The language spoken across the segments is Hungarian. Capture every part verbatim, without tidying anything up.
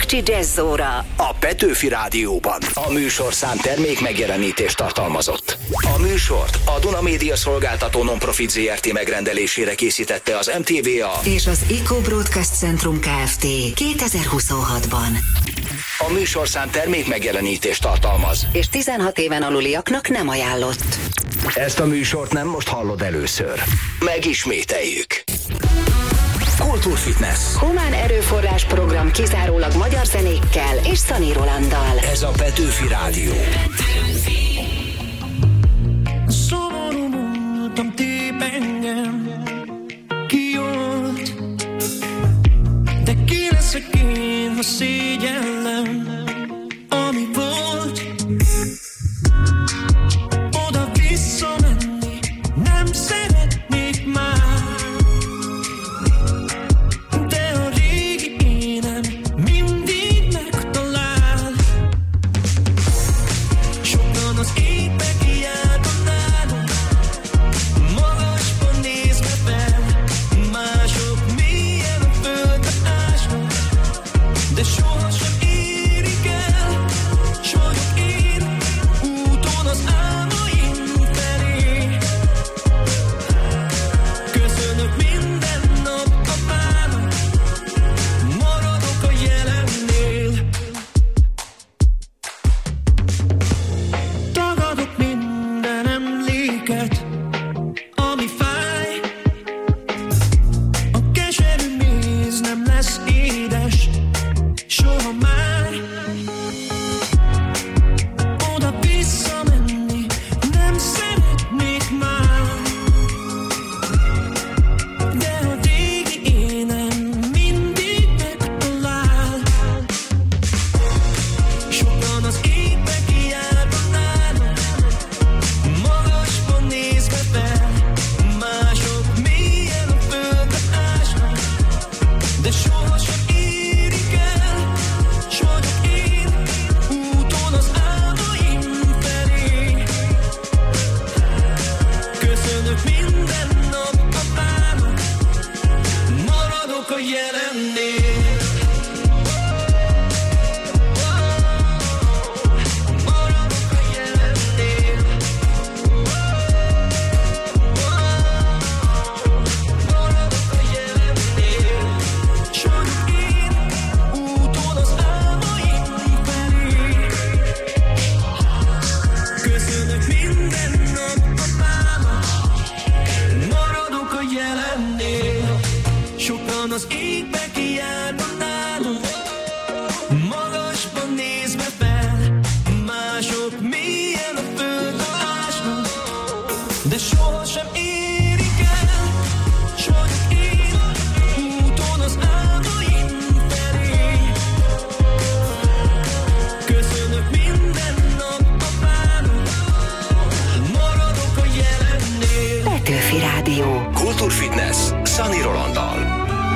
Ácsi Jazzóra a Petőfi Rádióban. A műsorszám termék megjelenítést tartalmazott. A műsort a Duna Média Szolgáltató Non-Profit zé er té megrendelésére készítette az em té vé á és az Eco Broadcast Centrum Kft. kétezer-huszonhatban. A műsorszám termék megjelenítést tartalmaz, és tizenhat éven aluliaknak nem ajánlott. Ezt a műsort nem most hallod először. Megismételjük. Kultúrfitness. Humán erőforrás program kizárólag magyar zenékkel és Szani Rolanddal. Ez a Petőfi Rádió. Szomorú múltam tép engem, kijólt, de ki leszek én, ha szégyellem, ami volt. Oda visszamenni nem szeretnék már, de a régi énem mindig megtalál. Sokan az égbe kiáltanak nálunk, magasban nézve fel, mások mélyen a földbe ásnak, de sohasem érik el. S vagyok én úton az álmaim felé, köszönök minden nap a mának, maradok a jelennél. Tagadok minden emléket, ami fáj. A keserű méz nem lesz édes soha már. Oda visszamenni nem szeretnék már, de a régi énem mindig megtalál. Sokan az égbe kiáltanak, magasban nézve fel, mások mélyen a földbe ásnak, de sohasem érik el. S vagyok én úton az álmaim felé, köszönök minden nap a mának, maradok a jelennél. Maradok a jelennél. Maradok a jelennél. S vagyok én úton az álmaim felé, köszönök minden nap a mának, maradok a jelennél. Sokan az égbe kiáltanak, magasban nézve fel, mások mélyen a földbe ásnak, de sohasem érik el. S vagyok én úton az álmaim felé, köszönök minden nap a mának, maradok a jelennél. Petőfi Rádió. Kultúrfitness Szani Rolanddal.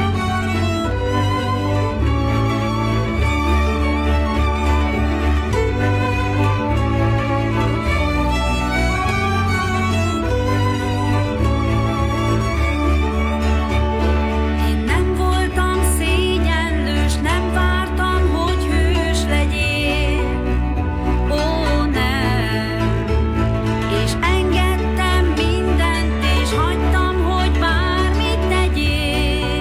Én nem voltam szégyenlős, nem vártam, hogy hős legyél, ó nem, és engedtem mindent, és hagytam, hogy bármit tegyél.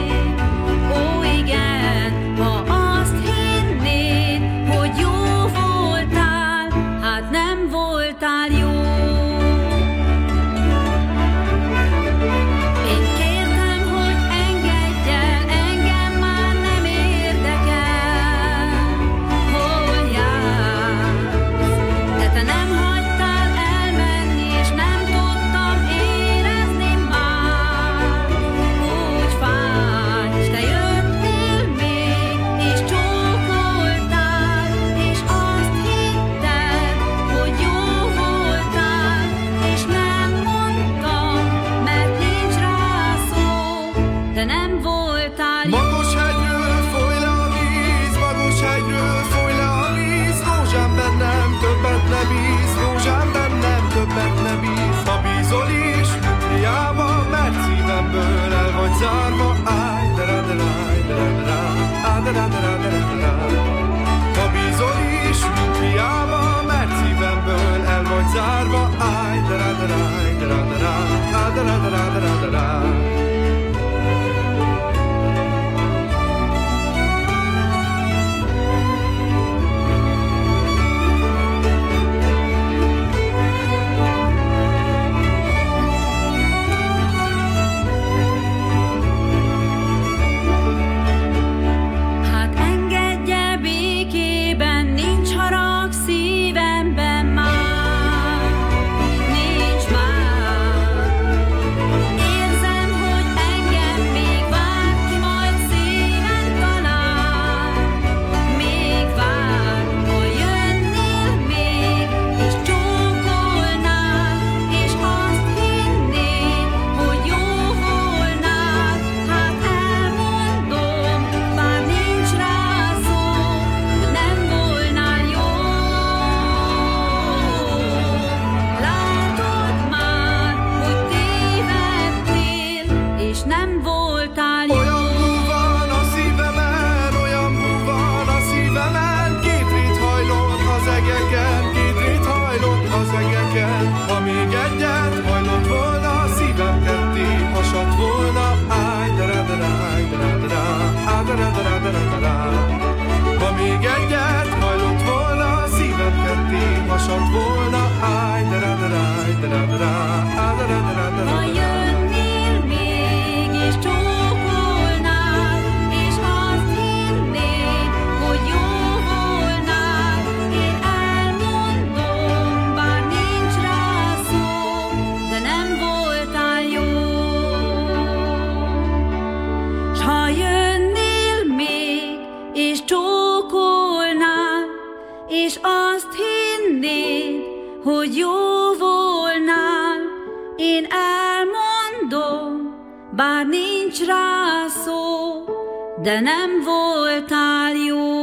hogy jó volnál, én elmondom, bár nincs rá szó, de nem voltál jó.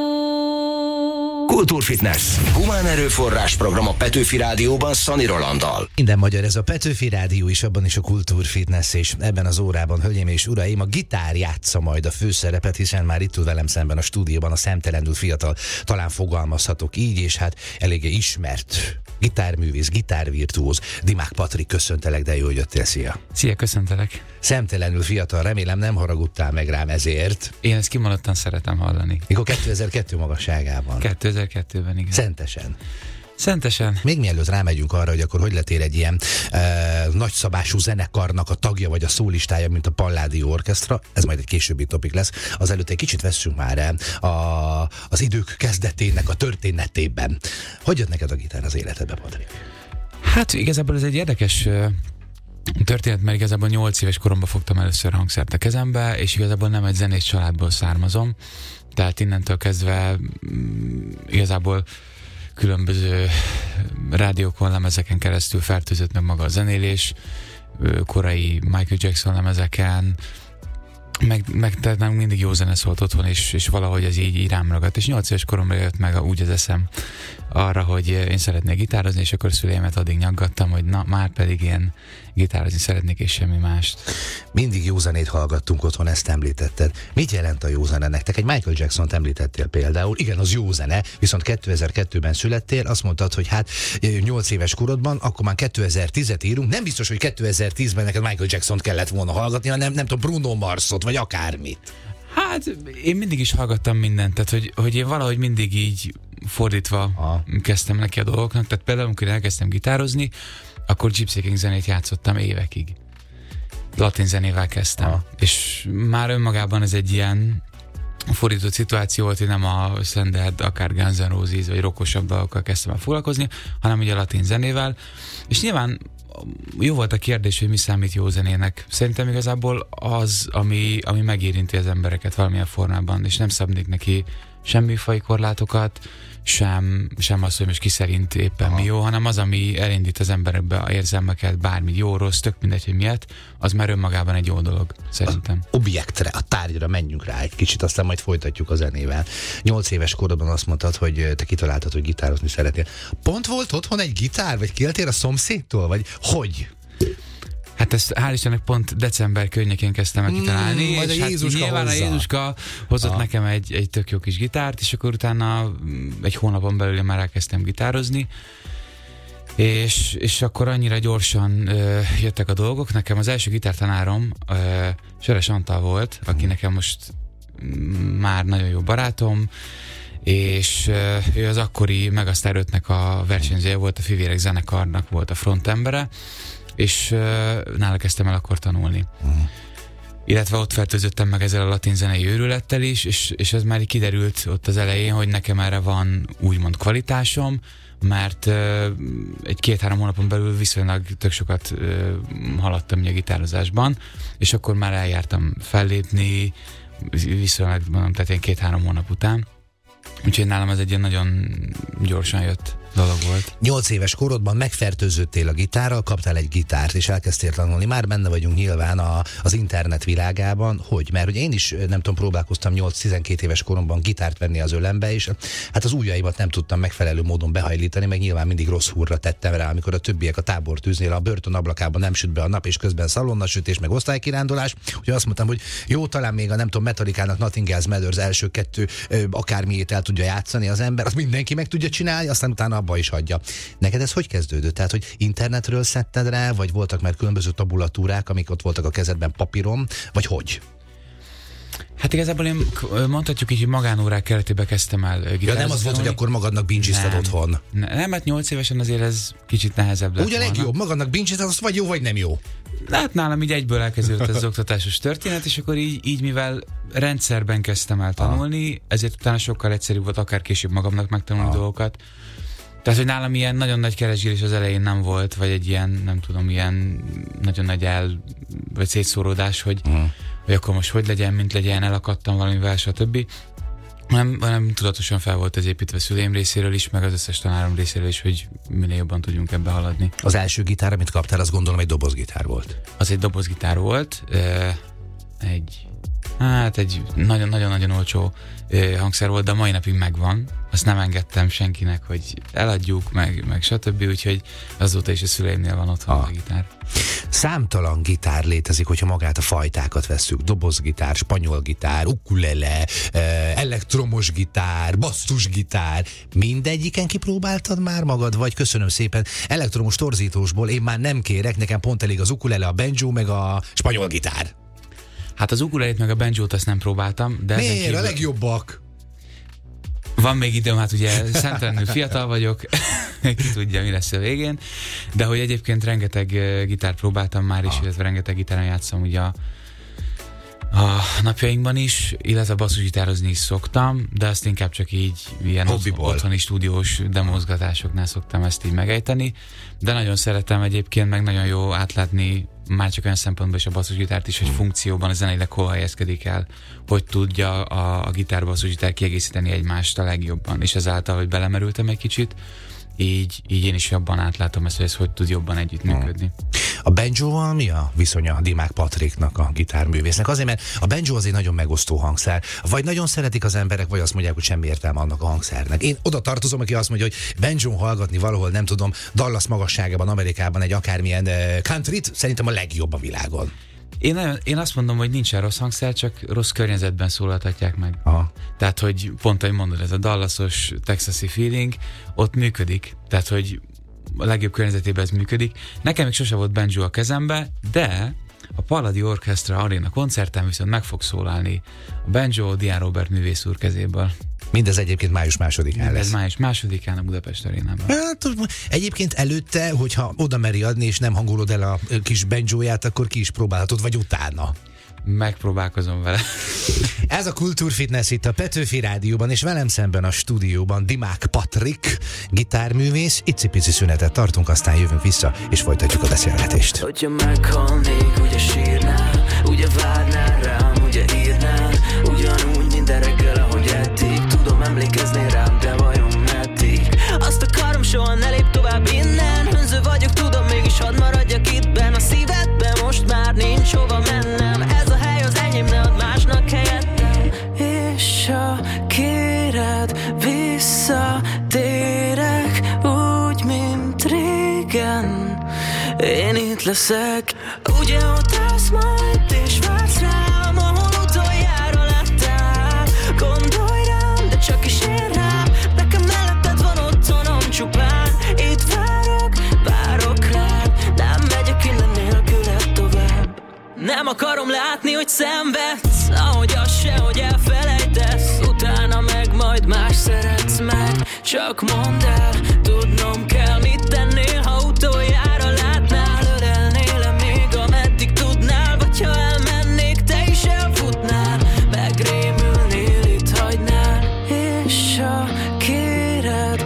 Kultúrfitness. Humán erőforrás program a Petőfi Rádióban Szani Rolanddal. Minden magyar, ez a Petőfi Rádió is, abban is a Kultúrfitness, és ebben az órában, hölgyeim és uraim, a gitár játsza majd a főszerepet, hiszen már itt tud velem szemben a stúdióban a szemtelenül fiatal, talán fogalmazhatok így, és hát eléggé ismert gitárművész, gitárvirtuóz, Dimák Patrik, köszöntelek, de jó, hogy jöttél, szia! Szia, köszöntelek! Szemtelenül fiatal, remélem nem haragudtál meg rám ezért. Én ezt kimondottan szeretem hallani. Mikor kétezer-kettő magasságában? kétezer-kettőben, igen. Szentesen. Szentesen. Még mielőtt rámegyünk arra, hogy akkor hogy lettél egy ilyen e, nagyszabású zenekarnak a tagja vagy a szólistája, mint a Palladio Orchestra, ez majd egy későbbi topik lesz. Azelőtt egy kicsit vesszünk már el a, az idők kezdetének a történetében. Hogy jött neked a gitár az életedbe, Patrik? Hát igazából ez egy érdekes uh, történet, mert igazából nyolc éves koromban fogtam először hangszert a kezembe, és igazából nem egy zenés családból származom, tehát innentől kezdve um, igazából különböző rádiókon, lemezeken keresztül fertőzött meg maga a zenélés, korai Michael Jackson lemezeken, meg, meg tehát nem mindig jó zene szólt otthon, és, és valahogy ez így, így rám ragadt. És nyolc éves koromra jött meg úgy az eszem arra, hogy én szeretnék gitározni, és akkor szüleimet addig nyaggattam, hogy na, már pedig én gitározni szeretnék, és semmi mást. Mindig jó zenét hallgattunk otthon, ezt említetted. Mit jelent a jó zene nektek? Egy Michael Jackson-t említettél például. Igen, az jó zene, viszont kétezer-kettőben születtél, azt mondtad, hogy hát nyolc éves korodban, akkor már kétezer-tízet írunk. Nem biztos, hogy kétezer-tízben neked Michael Jackson-t kellett volna hallgatni, hanem nem tudom, Bruno Marsot, vagy akármit. Hát én mindig is hallgattam mindent, tehát hogy, hogy én valahogy mindig így fordítva Aha. kezdtem neki a dolgoknak, tehát például amikor elkezdtem gitározni, akkor Gypsy King zenét játszottam évekig. Latin zenével kezdtem. Aha. És már önmagában ez egy ilyen fordított szituáció volt, hogy nem a standard, akár Guns N' Roses, vagy rockosabb dolgokkal kezdtem el foglalkozni, hanem ugye a latin zenével. És nyilván jó volt a kérdés, hogy mi számít jó zenének. Szerintem igazából az, ami, ami megérinti az embereket valamilyen formában, és nem szabnék neki semmi faj korlátokat, sem, sem az, hogy most ki szerint éppen Aha. mi jó, hanem az, ami elindít az emberekbe a érzelmeket, bármi jó, rossz, tök mindegy, hogy miért, az már önmagában egy jó dolog, szerintem. Az objektre, a tárgyra menjünk rá egy kicsit, aztán majd folytatjuk a zenével. Nyolc éves korodban azt mondtad, hogy te kitaláltad, hogy gitározni szeretnél. Pont volt otthon egy gitár, vagy kértél a szomszédtól, vagy hogy? Hát ezt hál' Istennek pont december környékén kezdtem el kitalálni, mm, és hát nyilván hozzá. A Jézuska hozott ah. nekem egy, egy tök jó kis gitárt, és akkor utána egy hónapon belül már elkezdtem gitározni, és, és akkor annyira gyorsan ö, jöttek a dolgok. Nekem az első gitártanárom ö, Söres Antal volt, aki nekem most már nagyon jó barátom, és ö, ő az akkori Megastar ötnek a versenyzője volt, a Fivérek zenekarnak volt a frontembere, és uh, nála kezdtem el akkor tanulni. Uh-huh. Illetve ott fertőzöttem meg ezzel a latin zenei őrülettel is, és, és ez már így kiderült ott az elején, hogy nekem erre van úgymond kvalitásom, mert uh, egy két-három hónapon belül viszonylag tök sokat uh, haladtam a gitározásban, és akkor már eljártam fellépni, viszonylag mondom, tehát én két-három hónap után. Úgyhogy nálam ez egy ilyen nagyon gyorsan jött dolog volt. Nyolc éves korodban megfertőződtél a gitárral, kaptál egy gitárt, és elkezdtél tanulni. Már benne vagyunk nyilván a, az internet világában. Hogy? Mert hogy én is, nem tudom, próbálkoztam nyolc-tizenkét éves koromban gitárt venni az ölembe, és hát az ujjaimat nem tudtam megfelelő módon behajlítani, meg nyilván mindig rossz húrra tettem rá, amikor a többiek a tábortűznél a börtön ablakában nem süt be a nap, és közben szalonnasütés, meg osztálykirándulás. Úgyhogy azt mondtam, hogy jó, talán még a nem tudom, Metallica-nak Nothing Else Matters első kettő akármiét el tudja játszani az ember, azt mindenki meg tudja csinálni, aztán utána abba is hagyja. Neked ez hogy kezdődött? Tehát, hogy internetről szedted rá, vagy voltak már különböző tabulatúrák, amik ott voltak a kezedben papíron, vagy hogy? Hát igazából én mondhatjuk így, hogy magánórák keretében kezdtem el gitározni. Ja, nem az volt, hogy akkor magadnak bincsizted otthon. Nem, nem, hát nyolc évesen azért ez kicsit nehezebb lett. Ugye a legjobb, magadnak bincsizted, az vagy jó, vagy nem jó. Hát nálam így egyből elkezdődött ez az oktatásos történet, és akkor így, így mivel rendszerben kezdtem el tanulni, ah. ezért utána sokkal egyszerűbb volt akár később magamnak megtanulni ah. dolgokat. Tehát, hogy nálam ilyen nagyon nagy keresgélés az elején nem volt, vagy egy ilyen, nem tudom, ilyen nagyon nagy el, vagy szétszóródás, hogy, uh-huh. hogy akkor most hogy legyen, mint legyen, elakadtam valamivel, stb. hanem, hanem tudatosan fel volt ez építve szüleim részéről is, meg az összes tanárom részéről is, hogy minél jobban tudjunk ebbe haladni. Az első gitár, amit kaptál, azt gondolom egy dobozgitár volt. Az egy dobozgitár volt, egy, hát egy nagyon-nagyon olcsó hangszer volt, de a mai napig megvan. Azt nem engedtem senkinek, hogy eladjuk, meg, meg stb. Úgyhogy azóta is a szüleimnél van otthon ah. a gitár. Számtalan gitár létezik, hogyha magát a fajtákat vesszük. Dobozgitár, spanyol gitár, ukulele, elektromos gitár, basszusgitár. Mindegyiken kipróbáltad már magad, vagy köszönöm szépen, elektromos torzítósból én már nem kérek, nekem pont elég az ukulele, a banjo, meg a spanyol gitár. Hát az ukulelét meg a banjót azt nem próbáltam. De miért? kívül... A legjobbak. Van még időm, hát ugye szemtelenül fiatal vagyok, ki tudja, mi lesz a végén, de hogy egyébként rengeteg gitárt próbáltam már is, ah. illetve rengeteg gitáron játszom ugye a, a napjainkban is, illetve basszusgitározni is szoktam, de azt inkább csak így ilyen hobbiból. Otthoni stúdiós demozgatásoknál szoktam ezt így megejteni, de nagyon szeretem egyébként, meg nagyon jó átlátni már csak olyan szempontból is a basszusgitárt is, hogy funkcióban a zeneileg hol helyezkedik el, hogy tudja a, a gitár basszusgitár kiegészíteni egymást a legjobban, és ezáltal, hogy belemerültem egy kicsit, így, így én is jobban átlátom ezt, hogy ez hogy tud jobban együttműködni. A banjoval mi a viszonya Dimák Patriknak, a gitárművésznek? Azért, mert a banjo az egy nagyon megosztó hangszer. Vagy nagyon szeretik az emberek, vagy azt mondják, hogy semmi értelme annak a hangszernek. Én oda tartozom, aki azt mondja, hogy banjon hallgatni valahol, nem tudom, Dallas magasságában, Amerikában egy akármilyen uh, countryt, szerintem a legjobb a világon. Én, nagyon, én azt mondom, hogy nincsen rossz hangszer, csak rossz környezetben szólaltatják meg. Aha. Tehát, hogy pont, ahogy mondod, ez a dallasos, texasi feeling, ott működik. Tehát, hogy a legjobb környezetében ez működik. Nekem még sose volt banjo a kezembe, de a Palladium Orchestra Arena koncerten viszont meg fog szólalni a banjo Dián Róbert művész úr kezéből. Mindez egyébként május másodikán Mindez lesz. május másodikán a Budapest Arénában. Hát, egyébként előtte, hogyha oda meri adni, és nem hangolod el a kis banjóját, akkor ki is próbálhatod, vagy utána. Megpróbálkozom vele. Ez a Kultúrfitness itt a Petőfi Rádióban, és velem szemben a stúdióban Dimák Patrik, gitárművész. Icipici szünetet tartunk, aztán jövünk vissza, és folytatjuk a beszélgetést. Hogyha meghalnék, ugye sírnál, ugye várnál rám, ugye írnál, ugyanúgy minden reggel, ahogy eddig. Tudom emlékezni rám, de vajon meddig? Azt akarom, soha ne lép tovább innen. Önző vagyok, tudom, mégis hadd maradjak itt benn. A szívedben most már nincs hova mennem. Ez a hely az enyém, ne add másnak helyettem. És ha kéred, visszatérek úgy, mint régen. Én itt leszek. Ugye ott állsz majd, és vársz rám, ahol utoljára lettál. Gondolj rám, de csak is én rám. Nekem melletted van otthonom csupán. Itt várok, várok rád. Nem megyek innen nélküled tovább. Nem akarom látni, hogy szenvedsz, ahogy az se, hogy elfelejtesz. Utána meg majd más szeretsz meg. Csak mondd el, tudnom kell, mit tennél, ha utoljára látnál. Ölelnél-e még, ameddig tudnál, vagy ha elmennék, te is elfutnál. Megrémülnél, itt hagynál. És ha kéred,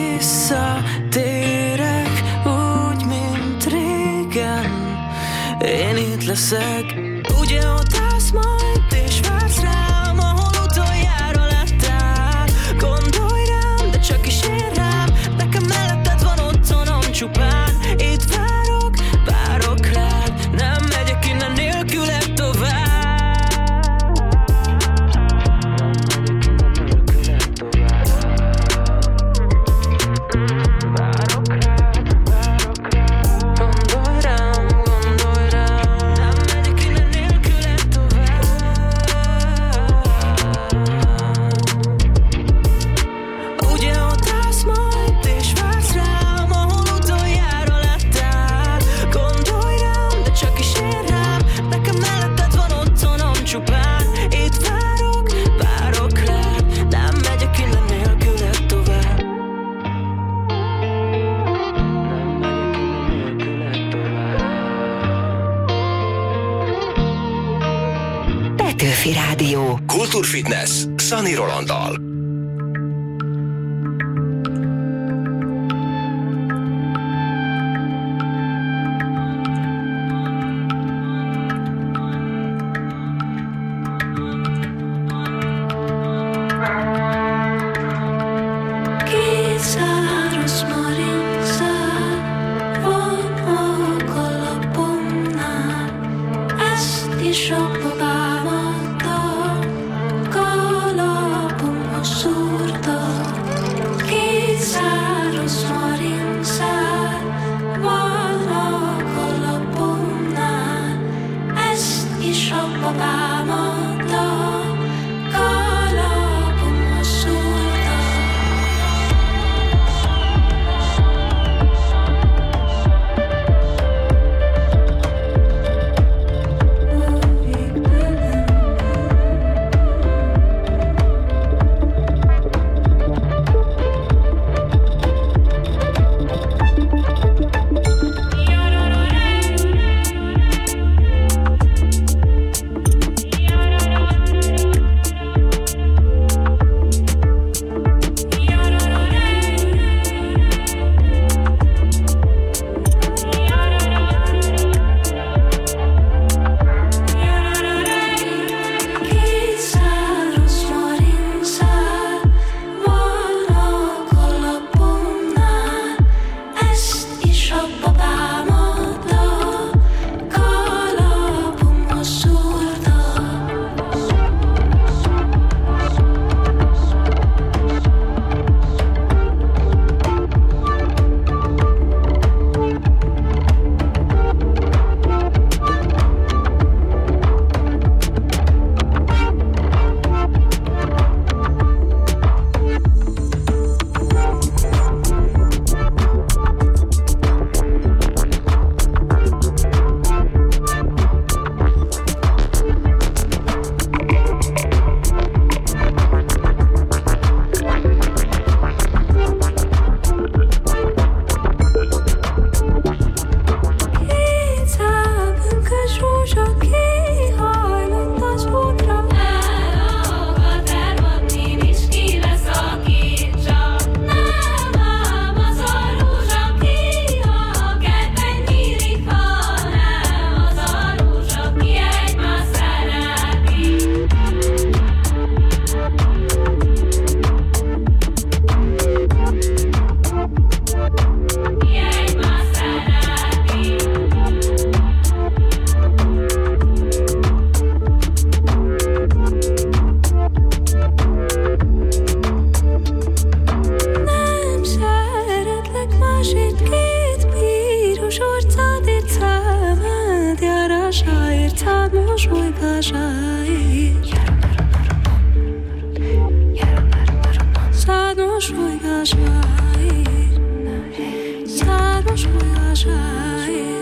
visszatérek úgy, mint régen. Én itt leszek. Ugye ott állsz majd, és vársz rám, ahol utoljára lettál. Gondolj rám, de csak is én rám. Nekem melletted van otthonom csupán. Itt várok, várok rád. Nem megyek innen nélküled tovább. Petőfi Rádió. Kultúrfitness Szani Rolanddal. másért két piros orcádért számád, járásáért, szád mosolygásáért. Szád mosolygásáért, szád mosolygásáért.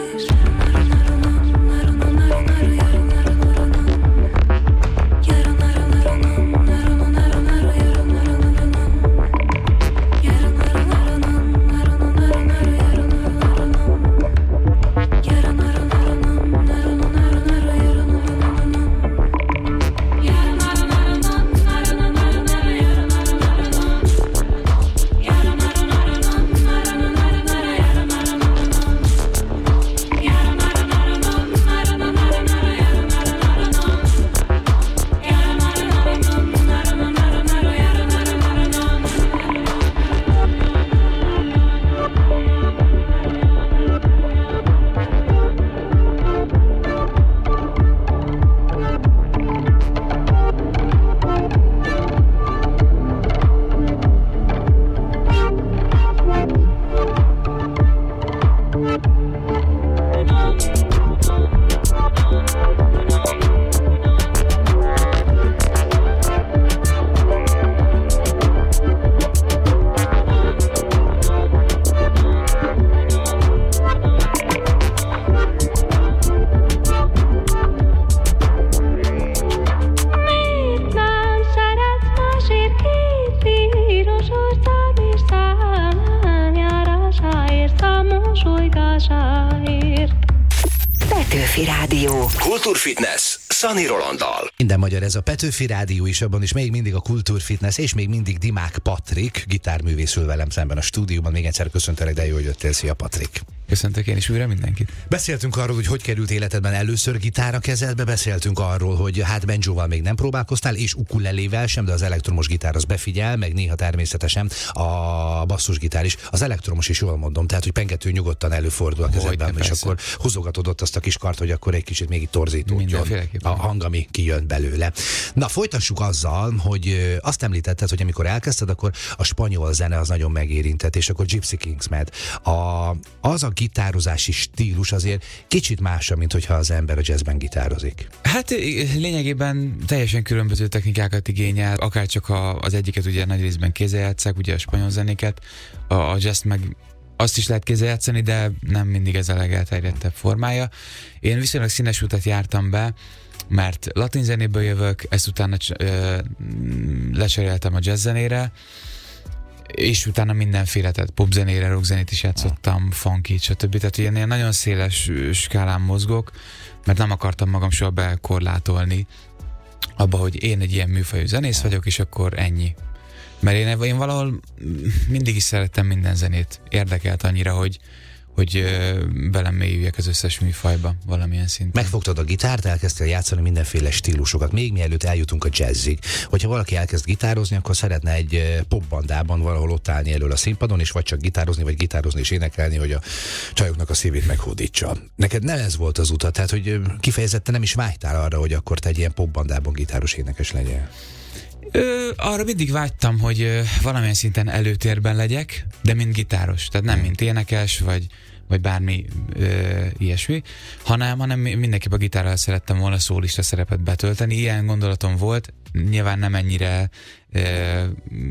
Petőfi Rádió. Kultúrfitness Szani Rolanddal. Minden magyar, ez a Petőfi Rádió is, abban is még mindig a Kultúrfitness, és még mindig Dimák Patrik, gitárművész ül velem szemben a stúdióban. Még egyszer köszöntelek, de jó, hogy jöttél. Szia, Patrik! Köszöntök én is újra mindenkit. Beszéltünk arról, hogy hogy került életedben először gitár a kezedbe, beszéltünk arról, hogy hát banjóval még nem próbálkoztál, és ukulelével sem, de az elektromos gitár az befigyel, meg néha természetesen a basszusgitár is. Az elektromos is jól mondom, tehát hogy pengető nyugodtan előfordul a kezedben, és akkor húzogatod ott azt a kis kart, hogy akkor egy kicsit még itt torzítódjon a hang, ami kijön belőle. Na, folytassuk azzal, hogy azt említetted, hogy amikor elkezdted, akkor a spanyol zene az nagyon megérintett, és akkor Gypsy Kings Mad. A, az a gitározási stílus azért kicsit mása, mint hogyha az ember a jazzben gitározik. Hát lényegében teljesen különböző technikákat igényel, akár csak a, az egyiket ugye nagy részben kézzel játsszák, ugye a spanyol zenéket, a, a jazz meg azt is lehet kézzel játszani, de nem mindig ez a legelterjedtebb formája. Én viszonylag színes utat jártam be, mert latin zenéből jövök, ezt utána ö, lecseréltem a jazz zenére, és utána mindenféle, tehát popzenére, rockzenét is játszottam, funkit, stb. Tehát ilyen, ilyen nagyon széles skálán mozgok, mert nem akartam magam soha bekorlátolni abba, hogy én egy ilyen műfajú zenész vagyok, és akkor ennyi. Mert én, én valahol mindig is szerettem minden zenét. Érdekelt annyira, hogy hogy belemélyüljek az összes műfajba valamilyen szinten. Megfogtad a gitárt, elkezdtél játszani mindenféle stílusokat, még mielőtt eljutunk a jazzig. Hogyha valaki elkezd gitározni, akkor szeretne egy popbandában valahol ott állni elől a színpadon, és vagy csak gitározni, vagy gitározni és énekelni, hogy a csajoknak a szívét meghódítsa. Neked nem ez volt az utat, tehát hogy kifejezetten nem is vágytál arra, hogy akkor te egy ilyen popbandában gitáros énekes legyél. Ö, arra mindig vágytam, hogy ö, valamilyen szinten előtérben legyek, de mint gitáros, tehát nem mint énekes, vagy, vagy bármi ö, ilyesmi, hanem, hanem mindenképp a gitárral szerettem volna szólista szerepet betölteni. Ilyen gondolatom volt, nyilván nem ennyire ö,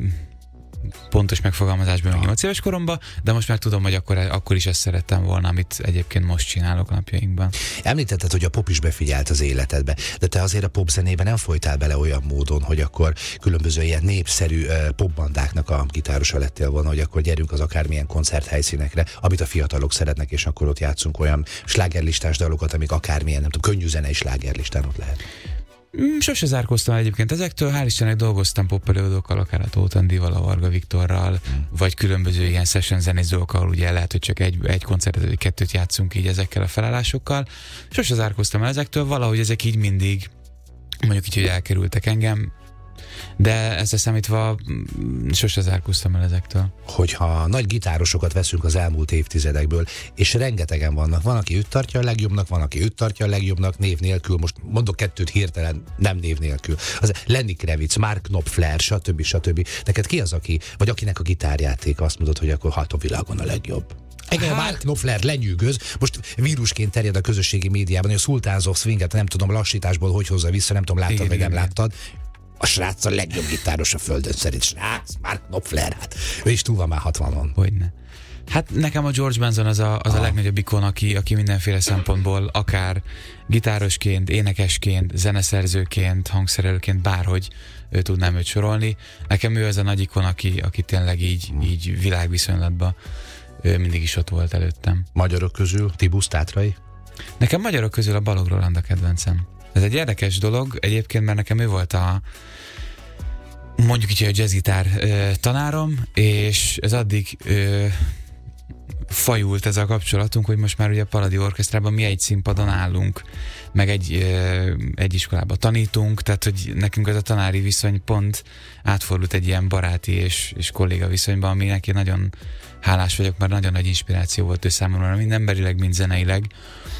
pontos megfogalmazásban még nyolc éves koromban, de most már tudom, hogy akkor, akkor is ezt szerettem volna, amit egyébként most csinálok napjainkban. Említetted, hogy a pop is befigyelt az életedbe, de te azért a popzenében nem folytál bele olyan módon, hogy akkor különböző ilyen népszerű uh, popbandáknak a gitárosa lettél volna, hogy akkor gyerünk az akármilyen koncerthelyszínekre, amit a fiatalok szeretnek, és akkor ott játszunk olyan slágerlistás dalokat, amik akármilyen, nem tudom, könnyű zenei slágerlistán ott lehet. Sose zárkóztam egyébként ezektől, hál' Istennek dolgoztam popelőadókkal, akár a Tóth Andival, a Varga Viktorral, mm. vagy különböző ilyen session zenészők, ahol ugye lehet, hogy csak egy, egy koncertet, vagy kettőt játszunk így ezekkel a felállásokkal. Sose zárkóztam el ezektől, valahogy ezek így mindig, mondjuk így, hogy elkerültek engem. De ezzel számítva sose zárkóztam el ezektől. Hogyha nagy gitárosokat veszünk az elmúlt évtizedekből, és rengetegen vannak, van, aki őt tartja a legjobbnak, van, aki őt tartja a legjobbnak név nélkül, most mondok kettőt hirtelen, nem név nélkül. Az Lenny Kravitz, Mark Knopfler, stb. stb. Neked ki az, aki, vagy akinek a gitárjáték azt mondod, hogy akkor hát a világon a legjobb? Igen, hát... Mark Knopfler lenyűgöz, most vírusként terjed a közösségi médiában, hogy a Sultans of Swinget nem tudom lassításból hogy hozza vissza, nem tudom, láttad igen, vagy nem igen. láttad. A srác a legjobb gitáros a földön szerint. Srác, Mark Knopfler, hát ő is túl van már hatvanon. Hogyne. Hát nekem a George Benson az a, az a legnagyobb ikon, aki, aki mindenféle szempontból, akár gitárosként, énekesként, zeneszerzőként, hangszerelőként, bárhogy ő tudnám őt sorolni. Nekem ő az a nagy ikon, aki, aki tényleg így, így világviszonylatban ő mindig is ott volt előttem. Magyarok közül Tibusz Tátrai? Nekem magyarok közül a Balogh Roland a kedvencem. Ez egy érdekes dolog egyébként, mert nekem ő volt a mondjuk így a jazzgitár ö, tanárom, és ez addig ö, fajult ez a kapcsolatunk, hogy most már ugye a Palladium Orchestrában mi egy színpadon állunk, meg egy, ö, egy iskolában tanítunk, tehát hogy nekünk ez a tanári viszony pont átfordult egy ilyen baráti és, és kolléga viszonyban, ami neki nagyon hálás vagyok, mert nagyon nagy inspiráció volt ő számomra, mind emberileg, mind zeneileg,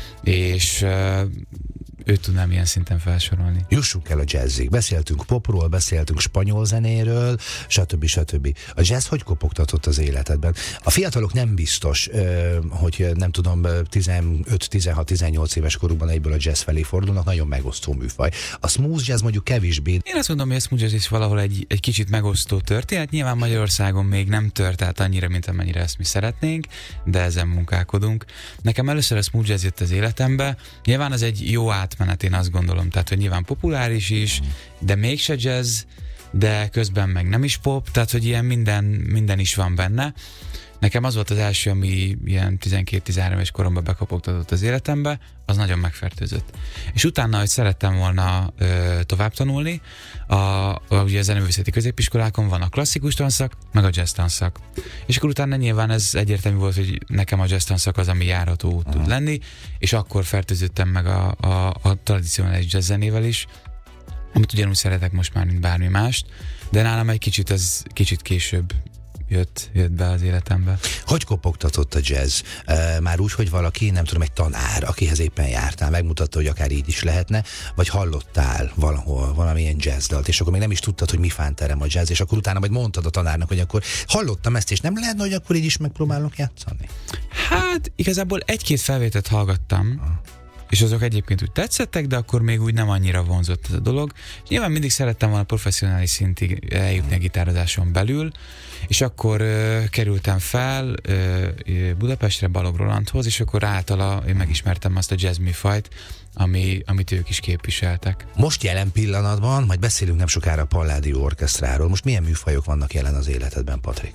és ö, őt tudnám ilyen szinten felsorolni. Jussunk el a jazzig. Beszéltünk popról, beszéltünk spanyol zenéről, stb. stb. A jazz hogy kopogtatott az életedben? A fiatalok nem biztos, hogy nem tudom, tizenöt, tizenhat, tizennyolc éves korukban egyből a jazz felé fordulnak, nagyon megosztó műfaj. A smooth jazz mondjuk kevésbé. Én azt mondom, hogy a smooth jazz is valahol egy, egy kicsit megosztó történet. Nyilván Magyarországon még nem tört át annyira, mint amennyire ezt mi szeretnénk, de ezen munkálkodunk. Nekem először a smooth jazz jött az életembe. Nyilván ez egy jó átmenet, én azt gondolom. Tehát, hogy nyilván populáris is, de mégse jazz, de közben meg nem is pop, tehát, hogy ilyen minden, minden is van benne. Nekem az volt az első, ami ilyen tizenkét-tizenhárom éves koromban bekopogtatott az életembe, az nagyon megfertőzött. És utána, hogy szerettem volna ö, tovább tanulni, a, a, ugye a zeneművészeti középiskolákon van a klasszikus tanszak, meg a jazz tanszak. És akkor utána nyilván ez egyértelmű volt, hogy nekem a jazz tanszak az, ami járható út tud lenni, és akkor fertőzöttem meg a, a, a tradicionális jazz zenével is, amit ugyanúgy szeretek most már, mint bármi mást, de nálam egy kicsit, ez kicsit később Jött, jött be az életembe. Hogy kopogtatott a jazz? E, már úgy, hogy valaki, nem tudom, egy tanár, akihez éppen jártál, megmutatta, hogy akár így is lehetne, vagy hallottál valahol valamilyen jazzdalt, és akkor még nem is tudtad, hogy mi fánterem a jazz, és akkor utána majd mondtad a tanárnak, hogy akkor hallottam ezt, és nem lehetne, hogy akkor így is megpróbálok játszani? Hát igazából egy-két felvételt hallgattam, ah. és azok egyébként úgy tetszettek, de akkor még úgy nem annyira vonzott ez a dolog. És nyilván mindig szerettem volna professzionális szintig eljutni a gitározáson belül, és akkor uh, kerültem fel uh, Budapestre Balogh Rolandhoz, és akkor általa én megismertem azt a jazz műfajt, ami, amit ők is képviseltek. Most jelen pillanatban, majd beszélünk nem sokára a Palladium Orchestráról, most milyen műfajok vannak jelen az életedben, Patrik?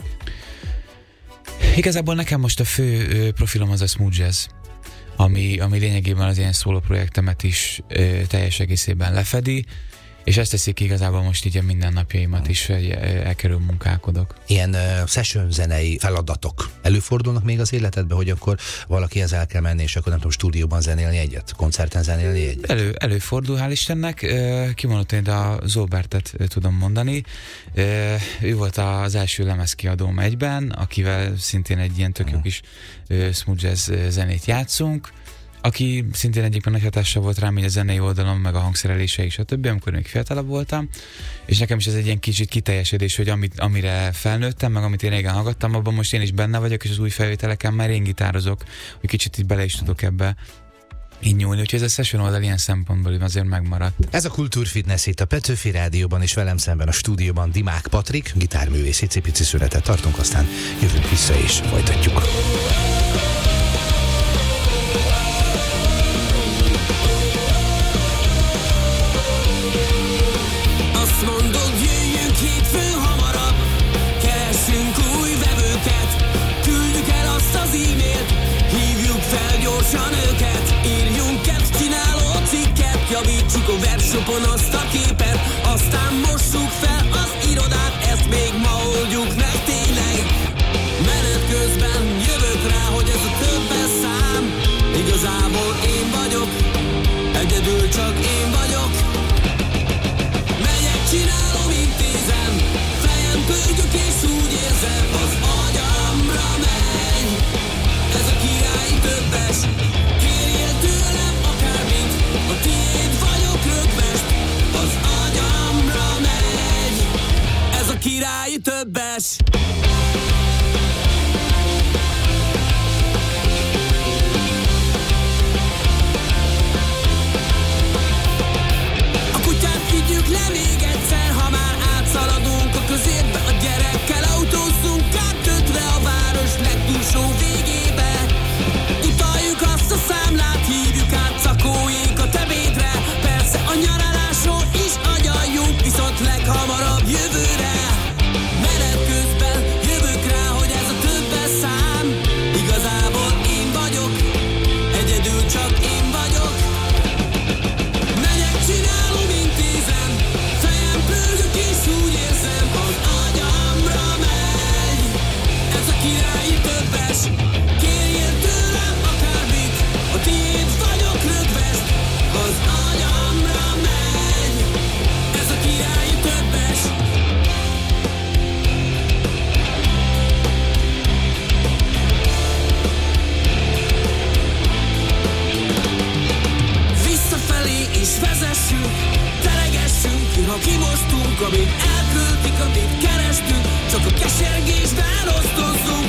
Igazából nekem most a fő uh, profilom az a smooth jazz, ami, ami lényegében az ilyen szóló projektemet is ö, teljes egészében lefedi, és ezt teszik igazából most így a mindennapjaimat is, hogy elkerül munkálkodok. Ilyen uh, session zenei feladatok előfordulnak még az életedben, hogy akkor valakihez el kell menni, és akkor nem tudom, stúdióban zenélni egyet, koncerten zenélni egyet? Elő, előfordul, hál' Istennek. Kimondott, én a Zolbertet tudom mondani. Ő volt az első lemezkiadóm egyben, akivel szintén egy ilyen tök jó kis smooth jazz zenét játszunk, aki szintén egyébként nagy hatással volt rám, így a zenei oldalon, meg a hangszerelése és a többi, amikor még fiatalabb voltam, és nekem is ez egy ilyen kicsit kiteljesedés, hogy amit, amire felnőttem, meg amit én régen hallgattam, abban most én is benne vagyok, és az új felvételeken már én gitározok, hogy kicsit így bele is tudok ebbe így nyúlni, úgyhogy ez a session oldal ilyen szempontból azért megmaradt. Ez a Kultúrfitness itt a Petőfi Rádióban, és velem szemben a stúdióban Dimák Patrik, gitárművész, icipici szünetet tartunk, aztán jövünk vissza és folytatjuk. Javítsuk a webshopon azt a képet, aztán mossuk fel az irodát, ezt még ma oldjuk meg tényleg. Menet közben jövök rá, hogy ez a többes szám, igazából én vagyok, egyedül csak én vagyok. Megyek, csinálom vagyunk, amíg elköltik, amit kerestünk, csak a kesergésben osztozzunk.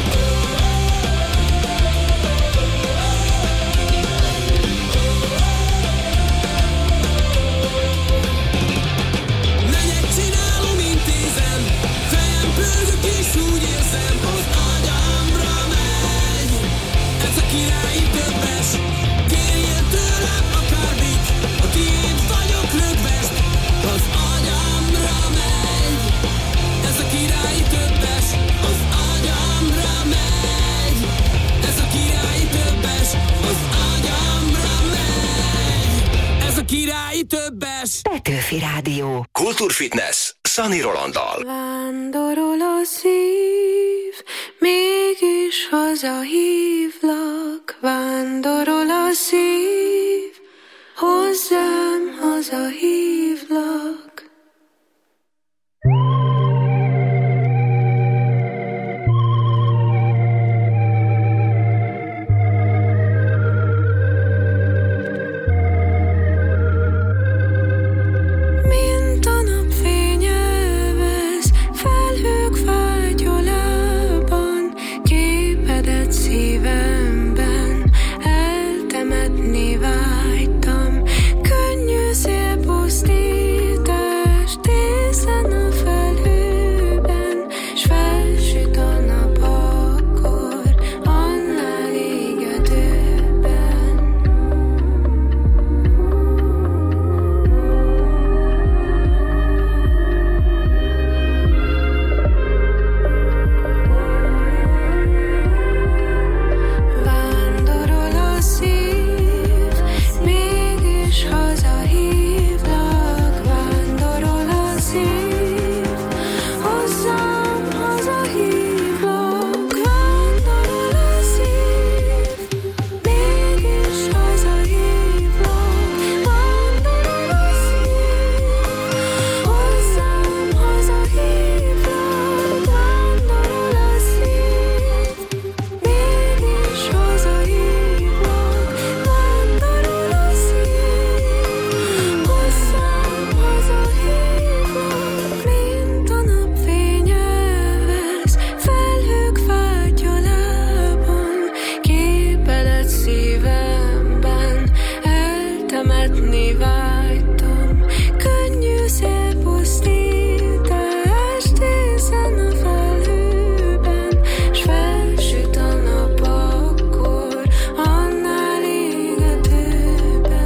Megyek, csinálom, intézem, fejem pörgök és úgy érzem, az agyamra megy. Ez a királyi többes, kérjél tőlem akármit, a tiéd vagyok rögvest, az agyamra megy. Ez a királyi többes, az agyamra megy. Ez a királyi többes, az agyamra megy. Ez a királyi többes. Petőfi Rádió. Kultúrfitness Sunny Rolanddal. Vándorol a szív, mégis hazahívlak. Vándorol a szív, hozzám hazahívlak. Mint a napfény elvesz felhők fátyolában, képedet szívemben eltemetni vágytam. Könnyű szél pusztítás tészen a felhőben, s felsüt a nap akkor, annál égetőbben. Vándorol a szív, mégis hazahívlak. Vándorol a szív, hozzám hazahívlak. Vándorol a szív, mégis hazahívlak. Vándorol a szív, hozzám hazahívlak. Vándorol a szív, mégis hazahívlak. Vándorol a szív, hozzám hazahívlak. Mint a napfény elvesz felhők fátyolában, képedet szívemben eltemetni vágytam. Könnyű szél pusztítás tészen a felhőben, s felsüt a nap akkor, annál égetőbben.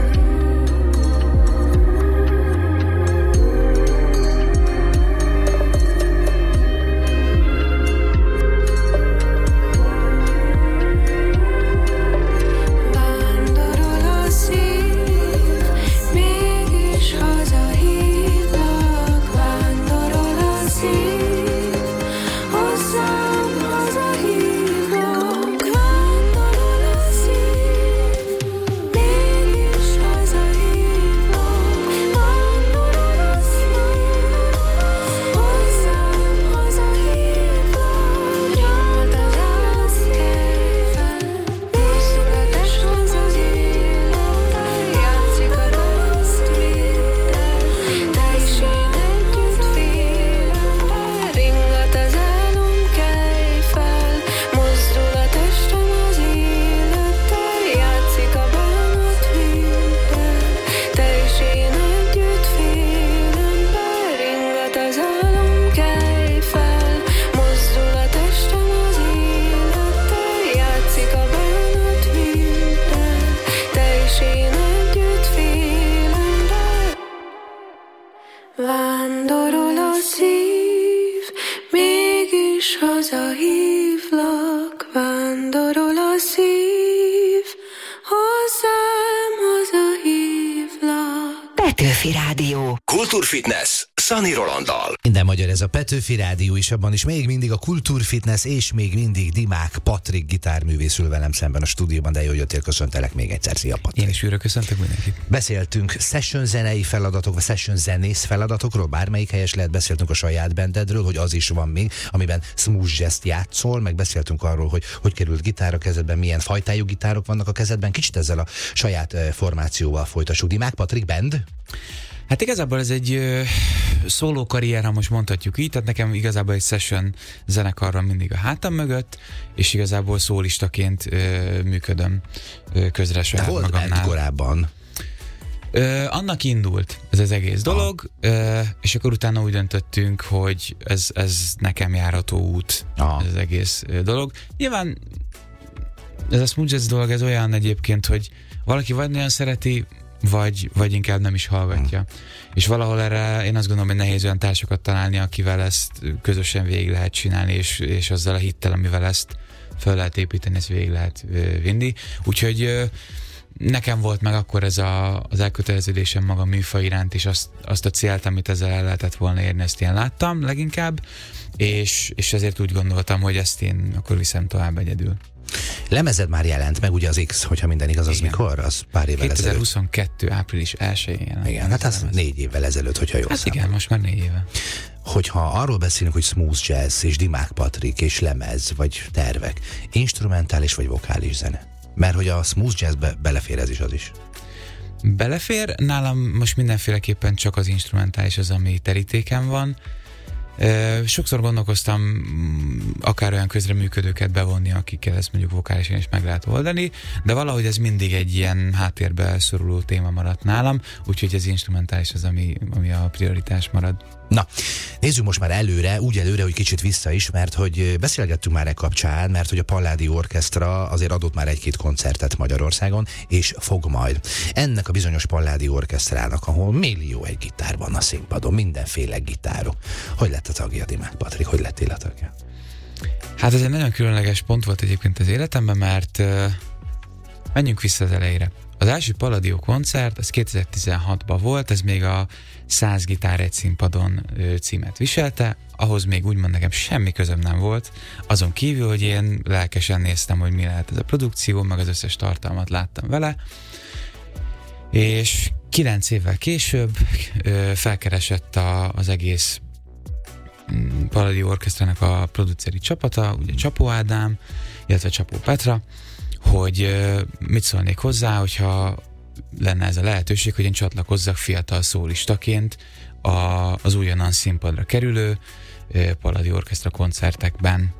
Vándorol a szív, mégis hazahívlak. Vándorol a szív, hozzám hazahívlak. Vándorol a szív, mégis hazahívlak. Vándorol a szív, hozzám hazahívlak. Nyalt az ászkejfel, mozdul a test az az élet, játszik a rossz vétel, te is én együtt félünk, ringat az álom kejfel, mozdul a testem az élettel, játszik a bánat vétel, te is én együtt félünk, ringat az álom kejfel, mozdul a testem az élettel, játszik a bánat vétel, te is én együtt félünk. Vándorol a szív, mégis hazahívlak. Vándorol a szív, hozzám hazahívlak. Petőfi Rádió. Kultúrfitness Sunny Rolanddal. Minden magyar ez a Petőfi Rádió is, abban is még mindig a Kultúrfitness, és még mindig Dimák Patrik gitárművész ül velem szemben a stúdióban, de jó jöttél, köszöntelek még egyszer. Szia, Patrik. Én is újra köszöntök mindenkit. Beszéltünk session zenei feladatok, vagy session zenész feladatokról, bármelyik helyes lehet, beszéltünk a saját bandedről, hogy az is van még, amiben smooth jazz-t játszol, meg beszéltünk arról, hogy hogy került gitár a kezedben, milyen fajtájú gitárok vannak a kezedben. Kicsit ezzel a saját formációval folytassuk. Dimák Patrik Band? Hát igazából ez egy ö, szóló karrier, ha most mondhatjuk így, tehát nekem igazából egy session zenekarra mindig a hátam mögött, és igazából szólistaként ö, működöm ö, közre saját De hol magamnál. ment korábban? Ö, annak indult ez az egész dolog, ö, és akkor utána úgy döntöttünk, hogy ez, ez nekem járható út, Aha. ez az egész ö, dolog. Nyilván ez a smooth jazz dolog, ez olyan egyébként, hogy valaki vagy nagyon szereti, vagy, vagy inkább nem is hallgatja. Hmm. És valahol erre én azt gondolom, hogy nehéz olyan társakat találni, akivel ezt közösen végig lehet csinálni, és, és azzal a hittel, amivel ezt fel lehet építeni, ezt végig lehet ö, vinni. Úgyhogy ö, nekem volt meg akkor ez a, az elköteleződésem maga műfaj iránt, és azt, azt a célt, amit ezzel el lehetett volna érni, ezt én láttam leginkább, és, és ezért úgy gondoltam, hogy ezt én akkor viszem tovább egyedül. Lemezed már jelent meg, ugye az X, hogyha minden igaz, az Igen. mikor? Az pár évvel ezelőtt. kétezer-huszonkettő április elsején jelent. Igen, hát az négy évvel ezelőtt, hogyha jól Hát számolom. igen, most már négy éve. Hogyha arról beszélünk, hogy smooth jazz, és Dimák Patrik, és lemez, vagy tervek, instrumentális vagy vokális zene? Mert hogy a smooth jazzbe belefér ez is az is. Belefér, nálam most mindenféleképpen csak az instrumentális az, ami terítéken van. Sokszor gondolkoztam akár olyan közreműködőket bevonni, akikkel ezt mondjuk vokálisan is meg lehet oldani, de valahogy ez mindig egy ilyen háttérbe szoruló téma maradt nálam, úgyhogy az instrumentális az, ami, ami a prioritás marad. Na, nézzük most már előre, úgy előre, hogy kicsit vissza is, mert hogy beszélgettünk már e kapcsán, mert hogy a Palladio Orchestra azért adott már egy-két koncertet Magyarországon, és fog majd. Ennek a bizonyos Palladio Orchestrának, ahol millió egy gitár van a színpadon, mindenféle gitárok. Hogy lett a tagja, Dimák Patrik? Hogy lettél a tagja? Hát ez egy nagyon különleges pont volt egyébként az életemben, mert uh, menjünk vissza az elejére. Az első Palladio koncert, az kétezer-tizenhatban volt, ez még a száz gitár egy színpadon ö, címet viselte, ahhoz még úgymond nekem semmi közöm nem volt, azon kívül, hogy én lelkesen néztem, hogy mi lehet ez a produkció, meg az összes tartalmat láttam vele, és kilenc évvel később ö, felkeresett a, az egész mm, Palladio Orchestrának a produceri csapata, ugye Csapó Ádám, illetve Csapó Petra, hogy ö, mit szólnék hozzá, hogyha lenne ez a lehetőség, hogy én csatlakozzak fiatal szólistaként a, az újonnan színpadra kerülő uh, Palladio Orchestra koncertekben.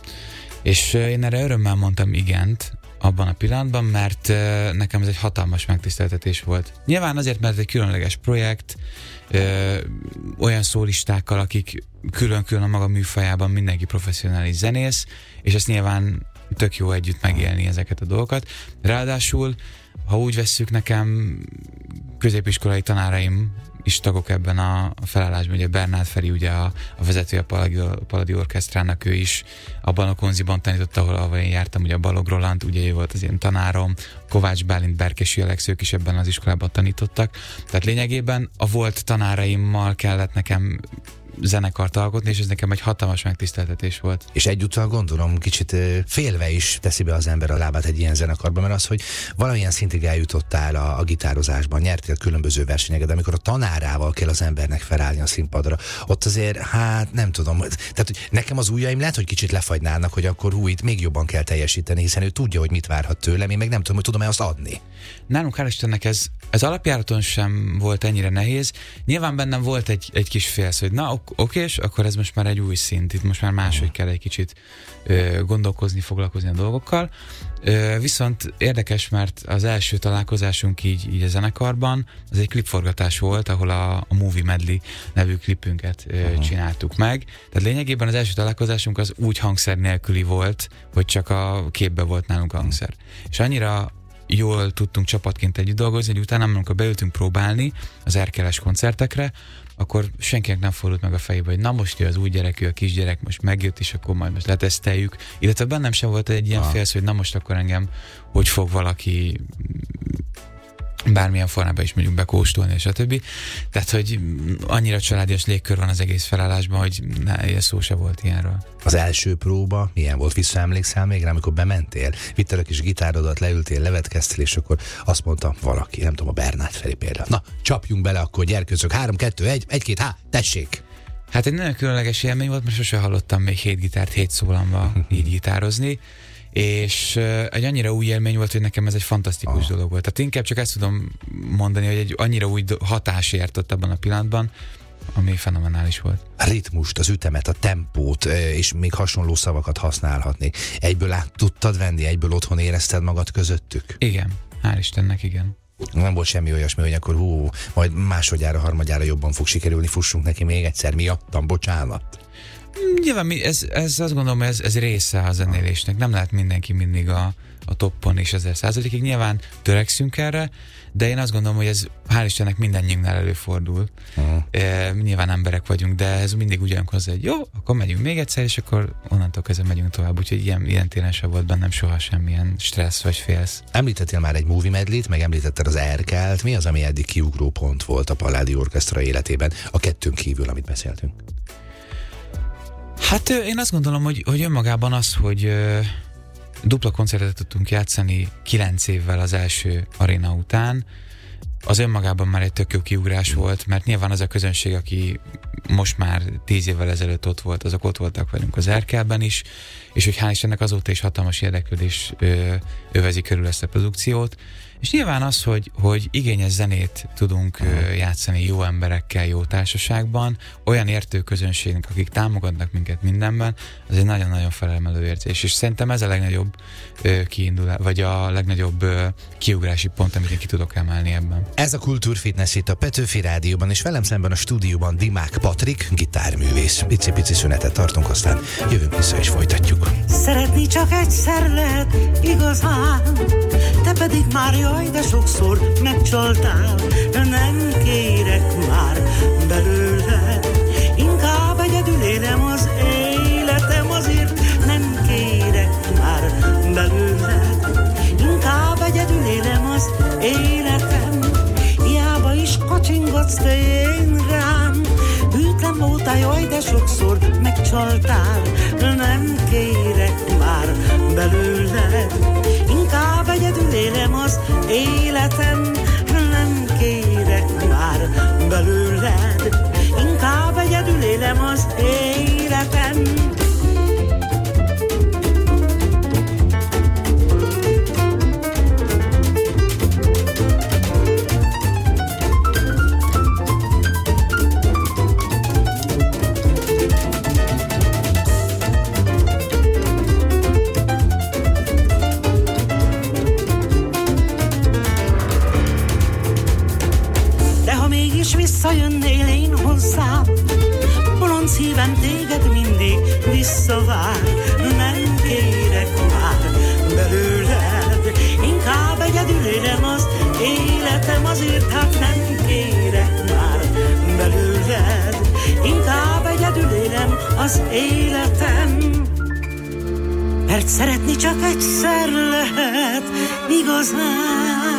És uh, én erre örömmel mondtam igent abban a pillanatban, mert uh, nekem ez egy hatalmas megtiszteltetés volt. Nyilván azért, mert egy különleges projekt, uh, olyan szólistákkal, akik külön-külön a maga műfajában mindenki professzionális zenész, és ezt nyilván tök jó együtt megélni ezeket a dolgokat. Ráadásul ha úgy vesszük, nekem középiskolai tanáraim is tagok ebben a felállásban, ugye Bernát Feri, ugye a, a vezetője a Palladio, Palladio Orchestrának, ő is abban a konziban tanított, ahol, ahol én jártam, ugye a Balog Roland, ugye ő volt az én tanárom, Kovács Bálint, Berkesi Alex, ők is ebben az iskolában tanítottak. Tehát lényegében a volt tanáraimmal kellett nekem zenekart alkotni, és ez nekem egy hatalmas megtiszteltetés volt. És egyúttal gondolom kicsit félve is teszi be az ember a lábát egy ilyen zenekarban, mert az, hogy valamilyen szintig eljutottál a, a gitározásban, nyertél különböző versenyeket, de amikor a tanárával kell az embernek felállni a színpadra, ott azért, hát nem tudom, tehát hogy nekem az ujjaim lehet, hogy kicsit lefagynának, hogy akkor hú, itt még jobban kell teljesíteni, hiszen ő tudja, hogy mit várhat tőlem, én meg nem tudom, hogy tudom-e azt adni. Nálunk hál' Istennek ez, ez alapjáraton sem volt ennyire nehéz. Nyilván bennem volt egy, egy kis félsz, hogy na ok, okés, akkor ez most már egy új szint, itt most már máshogy kell egy kicsit ö, gondolkozni, foglalkozni a dolgokkal. Ö, viszont érdekes, mert az első találkozásunk így, így a zenekarban, az egy klipforgatás volt, ahol a, a Movie Medley nevű klipünket ö, uh-huh. csináltuk meg. Tehát lényegében az első találkozásunk az úgy hangszer nélküli volt, hogy csak a képben volt nálunk a hangszer. Uh-huh. És annyira jól tudtunk csapatként együtt dolgozni, hogy utána, amikor beültünk próbálni az Erkeles koncertekre, akkor senkinek nem fordult meg a fejébe, hogy na most ő az új gyerek, ő a kisgyerek, most megjött, és akkor majd most leteszteljük. Illetve bennem sem volt egy ilyen ah. félsz, hogy na most akkor engem hogy fog valaki bármilyen formában is mondjuk bekóstolni, és a többi. Tehát, hogy annyira családias légkör van az egész felállásban, hogy ne, ilyen szó se volt ilyenről. Az első próba milyen volt? Visszaemlékszel még rá, amikor bementél? Vitted a kis gitárodat, leültél, levetkeztél, és akkor azt mondta valaki, nem tudom, a Bernát Feri például. Na, csapjunk bele akkor, gyerkőzök, három, kettő, egy, egy, két, há, tessék! Hát egy nagyon különleges élmény volt, mert sose hallottam még hét gitárt, hét szólamban így gitározni, és egy annyira új élmény volt, hogy nekem ez egy fantasztikus ah. dolog volt. Tehát inkább csak ezt tudom mondani, hogy egy annyira új hatás ért ott abban a pillanatban, ami fenomenális volt. A ritmust, az ütemet, a tempót, és még hasonló szavakat használhatni. Egyből át tudtad venni, egyből otthon érezted magad közöttük? Igen, hál' Istennek, igen. Nem volt semmi olyasmi, hogy akkor hú, majd másodjára, harmadjára jobban fog sikerülni, fussunk neki még egyszer, miattam, bocsánat. Nyilván ez, ez azt gondolom, ez, ez része a zenélésnek. Nem lehet mindenki mindig a, a toppon és ezer százalékig. Nyilván törekszünk erre, de én azt gondolom, hogy ez hál' Istennek mindannyiunknál előfordul. Uh-huh. E, nyilván emberek vagyunk, de ez mindig ugyanúgy hozzá, hogy jó, akkor megyünk még egyszer, és akkor onnantól kezdve megyünk tovább. Úgyhogy ilyen, ilyen téren sem volt bennem soha semmilyen stressz vagy félsz. Említettél már egy movie medley-t, meg említetted az Erkelt. Mi az, ami eddig kiugró pont volt a Palladio Orchestra életében, a kettőn kívül, amit beszéltünk? Hát én azt gondolom, hogy, hogy önmagában az, hogy ö, dupla koncertet tudtunk játszani kilenc évvel az első aréna után, az önmagában már egy tök jó kiugrás volt, mert nyilván az a közönség, aki most már tíz évvel ezelőtt ott volt, azok ott voltak velünk az Erkelben is, és hogy hál' Istennek azóta is hatalmas érdeklődés ö, övezi körül ezt a produkciót. És nyilván az, hogy, hogy igényes zenét tudunk ö, játszani jó emberekkel, jó társaságban, olyan értő közönségnek, akik támogatnak minket mindenben, az egy nagyon-nagyon felemelő érzés. És szerintem ez a legnagyobb ö, kiindulás, vagy a legnagyobb ö, kiugrási pont, amit én ki tudok emelni ebben. Ez a Kultúrfitness itt a Petőfi Rádióban, és velem szemben a stúdióban Dimák Patrik, gitárművész. Pici-pici szünetet tartunk, aztán jövünk vissza és folytatjuk. Szeretni csak egyszer lehet igazán, te pedig már jaj, de sokszor megcsaltál. Nem kérek már belőled, inkább egyedül élem az életem, azért nem kérek már belőled, inkább egyedül élem az életem. Hiába is kacsingatsz te én rám, hűtlen voltál, jaj, de sokszor megcsaltál. Nem kérek már belőled, inkább egyedül élem az életem. Nem kérek már belőled, inkább egyedül élem az életem. Visszajönnél én hozzám, bolond szívem téged mindig visszavár. Nem kérek már belőled, inkább egyedül élem az életem, azért hát nem kérek már belőled, inkább egyedül élem az életem. Mert szeretni csak egyszer lehet igazán,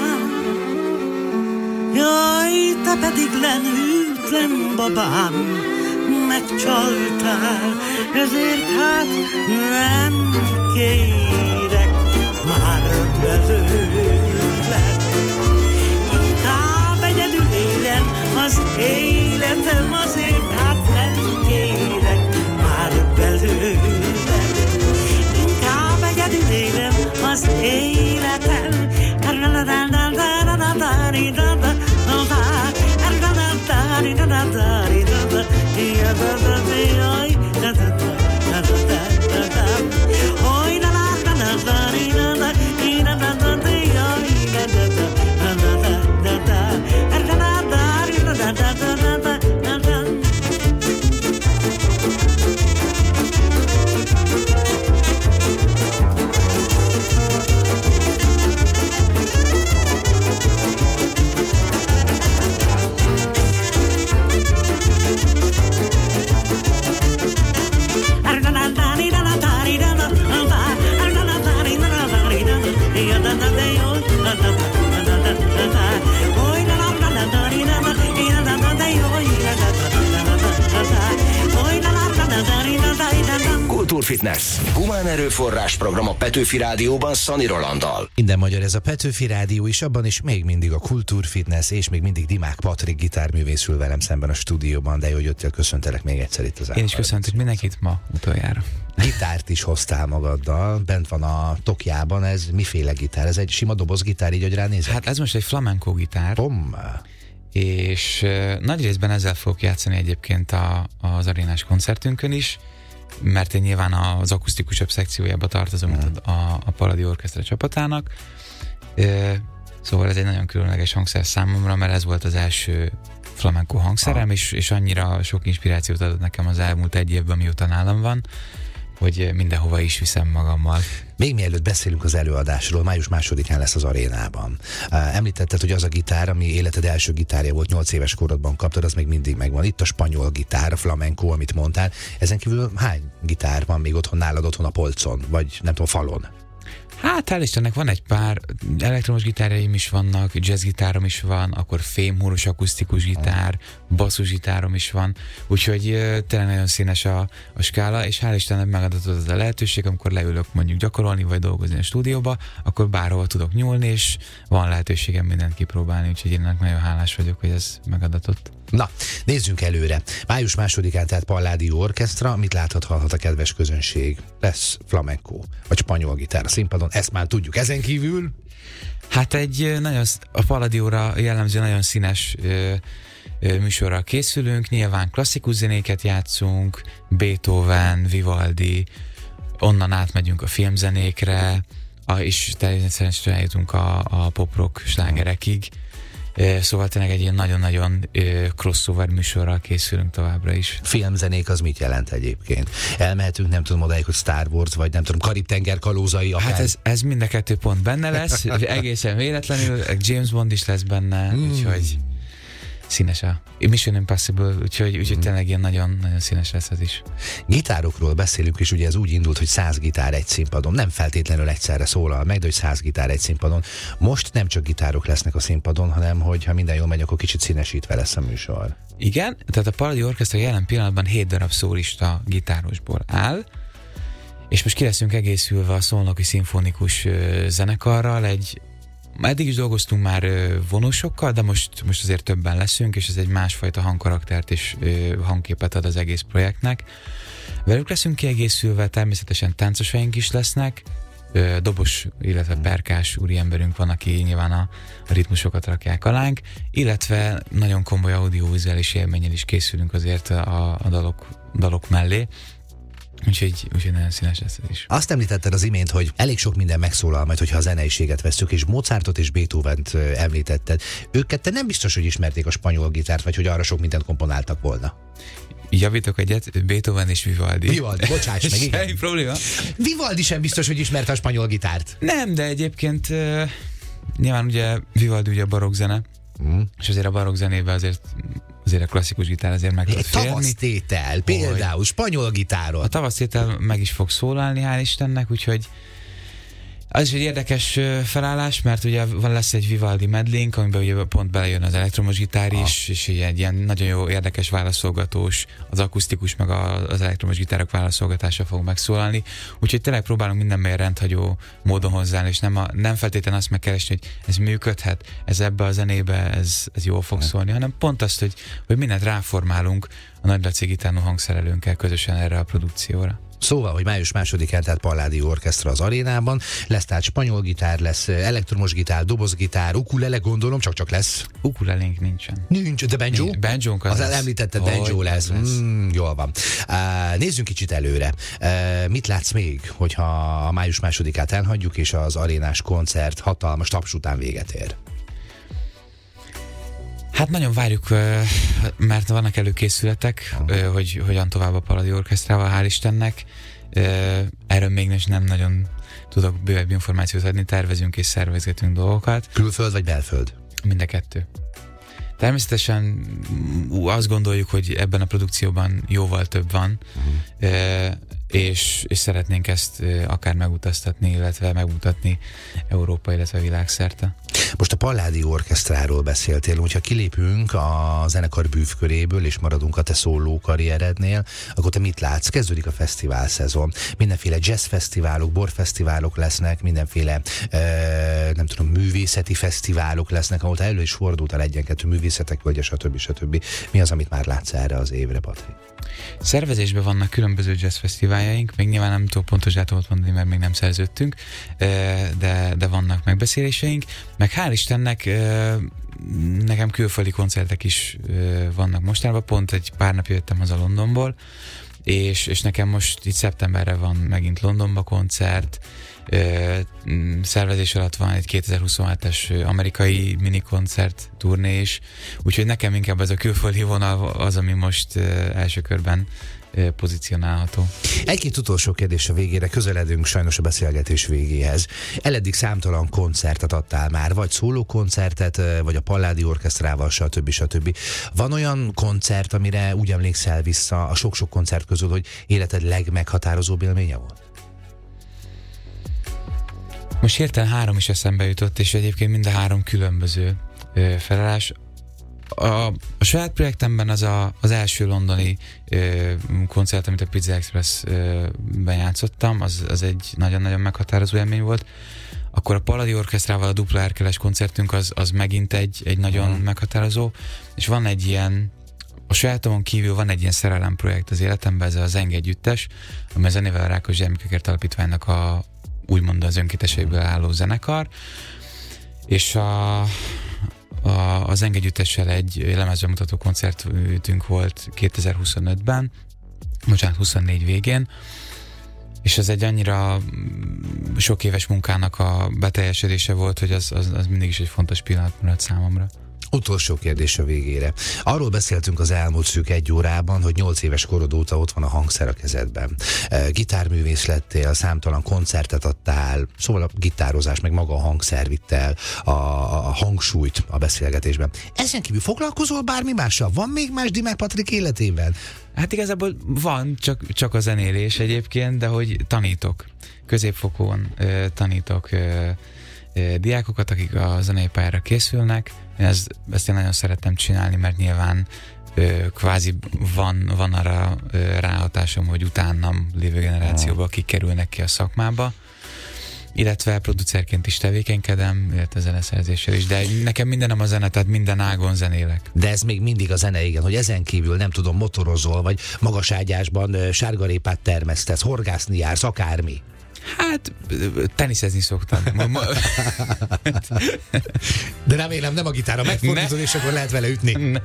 jaj, te pedig lenhűtlen babám, megcsaltál, ezért hát nem kérek már belőled. Inkább egyedül élem az életem, azért hát nem kérek már belőled. Inkább egyedül élem az életem. Kultúrfitness. Humán erőforrás program a Petőfi Rádióban Szani Rolanddal. Minden magyar ez a Petőfi Rádió, és abban is még mindig a Kultúrfitness, és még mindig Dimák Patrik gitárművész ül velem szemben a stúdióban, de jó, hogy jöttél, köszöntelek még egyszer itt az Én is köszöntök mindenkit ma utoljára. Gitárt is hoztál magaddal, bent van a tokjában, ez miféle gitár? Ez egy sima dobozgitár, így, hogy ránézek? Hát ez most egy flamenco gitár. Pom. És uh, nagy részben ezzel fogok játszani egyébként a, az arénás koncertünkön is, mert én nyilván az akusztikusabb szekciójába tartozom hmm. a, a Palladi Orchestra csapatának. Uh, szóval ez egy nagyon különleges hangszer számomra, mert ez volt az első flamenco hangszerem, ah. és, és annyira sok inspirációt adott nekem az elmúlt egy évben, mióta nálam van, hogy mindenhova is viszem magammal. Még mielőtt beszélünk az előadásról, május másodikán lesz az arénában. Említetted, hogy az a gitár, ami életed első gitárja volt, nyolc éves korodban kaptad, az még mindig megvan. Itt a spanyol gitár, a flamenco, amit mondtál. Ezen kívül hány gitár van még otthon nálad, otthon a polcon, vagy nem tudom, falon? Hát hál' Istennek van egy pár elektromos gitárjaim is vannak, jazzgitárom is van, akkor fémhúros akusztikus gitár, basszusgitárom is van, úgyhogy uh, tényleg nagyon színes a, a skála, és hál' Istennek megadatott az a lehetőség, amikor leülök mondjuk gyakorolni, vagy dolgozni a stúdióba, akkor bárhol tudok nyúlni, és van lehetőségem mindent kipróbálni, úgyhogy én ennek nagyon hálás vagyok, hogy ez megadatott. Na, nézzünk előre. május másodikán tehát Palladi Orchestra, mit láthat, hallhat a kedves közönség? Lesz flamenco, vagy spanyol gitár a színpadon, ezt már tudjuk. Ezen kívül? Hát egy nagyon, a Palladióra jellemző nagyon színes ö, ö, műsorral készülünk, nyilván klasszikus zenéket játszunk, Beethoven, Vivaldi, onnan átmegyünk a filmzenékre, a, és természetesen eljutunk a, a pop-rock slágerekig. Szóval tényleg egy ilyen nagyon-nagyon crossover műsorral készülünk továbbra is. Filmzenék az mit jelent egyébként? Elmehetünk, nem tudom, odáig, hogy Star Wars, vagy nem tudom, Karib-tenger kalózai akár? Hát ez, ez mind a kettő pont benne lesz, egészen véletlenül, James Bond is lesz benne, mm. úgyhogy színes a Mission Impossible, úgyhogy, úgyhogy mm. tényleg ilyen nagyon, nagyon színes lesz ez is. Gitárokról beszélünk, és ugye ez úgy indult, hogy száz gitár egy színpadon. Nem feltétlenül egyszerre szólal meg, de hogy száz gitár egy színpadon. Most nem csak gitárok lesznek a színpadon, hanem hogy ha minden jól megy, akkor kicsit színesítve lesz a műsor. Igen, tehát a Palladi Orchestra jelen pillanatban hét darab szólista gitárosból áll, és most ki leszünk egészülve a Szolnoki Szimfonikus zenekarral, egy eddig is dolgoztunk már vonósokkal, de most, most azért többen leszünk, és ez egy másfajta hangkaraktert és hangképet ad az egész projektnek. Velük leszünk kiegészülve, természetesen táncosaink is lesznek, dobos, illetve perkás úriemberünk van, aki nyilván a, a ritmusokat rakják alánk, illetve nagyon komoly audiovizuális élménnyel is készülünk azért a, a dalok, dalok mellé. Úgyhogy, úgyhogy nagyon színes lesz ez is. Azt említetted az imént, hogy elég sok minden megszólal majd, hogyha a zeneiséget vesszük, és Mozartot és Beethovent említetted. Őket te nem biztos, hogy ismerték a spanyol gitárt, vagy hogy arra sok mindent komponáltak volna. Javítok egyet, Beethoven és Vivaldi. Vivaldi, bocsáss meg, igen. Semmi probléma. Vivaldi sem biztos, hogy ismerte a spanyol gitárt. Nem, de egyébként uh, nyilván ugye Vivaldi ugye a barokk zene, mm. és azért a barokk zenében azért azért a klasszikus gitár azért meg tud férni. Tavasztétel, például spanyol gitáron. A tavasztétel meg is fog szólalni, hál' Istennek, úgyhogy az is egy érdekes felállás, mert ugye van lesz egy Vivaldi medlénk, amiben ugye pont belejön az elektromos gitár is, és egy ilyen nagyon jó érdekes válaszolgatós, az akusztikus meg az elektromos gitárok válaszolgatása fog megszólalni. Úgyhogy tényleg próbálunk mindenben rendhagyó módon hozzáállni, és nem, a, nem feltétlenül azt megkeresni, hogy ez működhet, ez ebbe a zenébe, ez, ez jól fog szólni, hanem pont azt, hogy, hogy mindent ráformálunk a Nagy Laci gitárnó hangszerelőnkkel közösen erre a produkcióra. Szóval, hogy május másodikán, tehát Palladi Orchestra az arénában, lesz tehát spanyol gitár, lesz elektromos gitár, dobozgitár, ukulele, gondolom, csak-csak lesz. Ukulelénk nincsen. Nincs, de banjo? Banjónk az, az lesz. Említetted, banjo lesz. lesz. Mm, jól van. Uh, nézzünk kicsit előre. Uh, mit látsz még, hogyha a május másodikát elhagyjuk, és az arénás koncert hatalmas taps után véget ér? Hát nagyon várjuk, mert vannak előkészületek, hogy hogyan tovább a Palladi Orchestrával, hál' Istennek. Erről még nem nagyon tudok bővebb információt adni, tervezünk és szervezgetünk dolgokat. Külföld vagy belföld? Mind a kettő. Természetesen azt gondoljuk, hogy ebben a produkcióban jóval több van, uh-huh. és, és szeretnénk ezt akár megutaztatni, illetve megmutatni Európa, illetve világszerte. Most a Palladio Orchestráról beszéltél, hogyha kilépünk a zenekar bűvköréből, és maradunk a te szóló karrierednél, akkor te mit látsz? Kezdődik a fesztivál szezon. Mindenféle jazzfesztiválok, borfesztiválok lesznek, mindenféle e, nem tudom, művészeti fesztiválok lesznek, ahol te elő is fordultál egyen-kettő művészetek, vagy stb. stb. Mi az, amit már látsz erre az évre, Patrik? Szervezésben vannak különböző jazz fesztiváljaink, még nyilván nem tudok pontos dátumot mondani, mert még nem szerződtünk, de, de vannak megbeszéléseink, meg hál' Istennek nekem külföldi koncertek is vannak mostanában, pont egy pár napja jöttem haza Londonból, és, és nekem most itt szeptemberre van megint Londonba koncert, szervezés alatt van egy kétezer-huszonhetes amerikai minikoncert turné is, úgyhogy nekem inkább ez a külföldi vonal az, ami most első körben pozícionálható. Egy-két utolsó kérdés a végére, közeledünk sajnos a beszélgetés végéhez. Eleddig számtalan koncertet adtál már, vagy szólókoncertet, vagy a Palladio Orchestrával, stb. stb. Van olyan koncert, amire úgy emlékszel vissza a sok-sok koncert közül, hogy életed legmeghatározóbb élménye volt? Most hirtelen három is eszembe jutott, és egyébként mind a három különböző ö, felállás. A, a saját projektemben az a, az első londoni ö, koncert, amit a Pizza Express-ben játszottam, az, az egy nagyon-nagyon meghatározó élmény volt. Akkor a Palladio Orchestrával a dupla erkeles koncertünk az, az megint egy, egy nagyon mm. meghatározó, és van egy ilyen, a sajátomon kívül van egy ilyen szerelem projekt az életemben, ez az Zeng együttes, ami a Zenével Rákos Gyermekekért Alapítványnak a úgymond az önkénteseiből álló zenekar, és a, a, az Zeng együttessel egy lemezbemutató koncertünk volt kétezer-huszonötben, bocsánat, huszonnégy végén, és ez egy annyira sok éves munkának a beteljesedése volt, hogy az, az, az mindig is egy fontos pillanat maradt számomra. Utolsó kérdés a végére. Arról beszéltünk az elmúlt szűk egy órában, hogy nyolc éves korod óta ott van a hangszer a kezedben. Gitárművész lettél, számtalan koncertet adtál, szóval a gitározás, meg maga a hangszer vitt el a, a hangsúlyt a beszélgetésben. Ezen kívül foglalkozol bármi mással? Van még más Dimák Patrik életében? Hát igazából van, csak, csak a zenélés egyébként, de hogy tanítok. Középfokon ö, tanítok ö, ö, diákokat, akik a zenei pályára készülnek. Ez, ezt én nagyon szeretem csinálni, mert nyilván ö, kvázi van, van arra ö, ráhatásom, hogy utánam lévő generációba kikerülnek ki a szakmába, illetve producerként is tevékenykedem, illetve zeneszerzéssel is, de nekem mindenem a zene, tehát minden ágon zenélek. De ez még mindig a zene, igen, hogy ezen kívül nem tudom, motorozol, vagy magaságyásban sárgarépát termesztesz, horgászni jársz, akármi. Hát, teniszezni szoktam. De remélem nem a gitára megfordítod, és akkor lehet vele ütni.